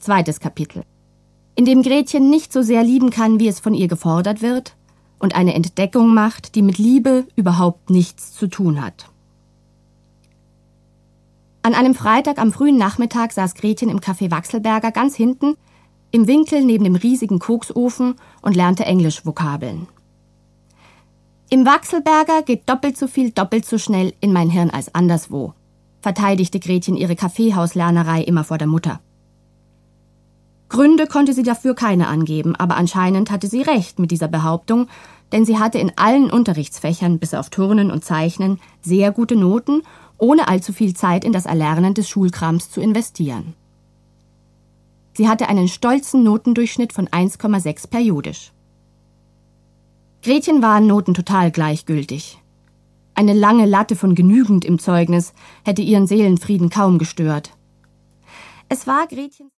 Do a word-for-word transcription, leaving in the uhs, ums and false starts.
Zweites Kapitel. In dem Gretchen nicht so sehr lieben kann, wie es von ihr gefordert wird, und eine Entdeckung macht, die mit Liebe überhaupt nichts zu tun hat. An einem Freitag am frühen Nachmittag saß Gretchen im Café Wachselberger ganz hinten, im Winkel neben dem riesigen Koksofen und lernte Englisch-Vokabeln. Im Wachselberger geht doppelt so viel, doppelt so schnell in mein Hirn als anderswo, verteidigte Gretchen ihre Kaffeehauslernerei immer vor der Mutter. Gründe konnte sie dafür keine angeben, aber anscheinend hatte sie recht mit dieser Behauptung, denn sie hatte in allen Unterrichtsfächern, bis auf Turnen und Zeichnen, sehr gute Noten, ohne allzu viel Zeit in das Erlernen des Schulkrams zu investieren. Sie hatte einen stolzen Notendurchschnitt von eins Komma sechs periodisch. Gretchen waren Noten total gleichgültig. Eine lange Latte von genügend im Zeugnis hätte ihren Seelenfrieden kaum gestört. Es war Gretchen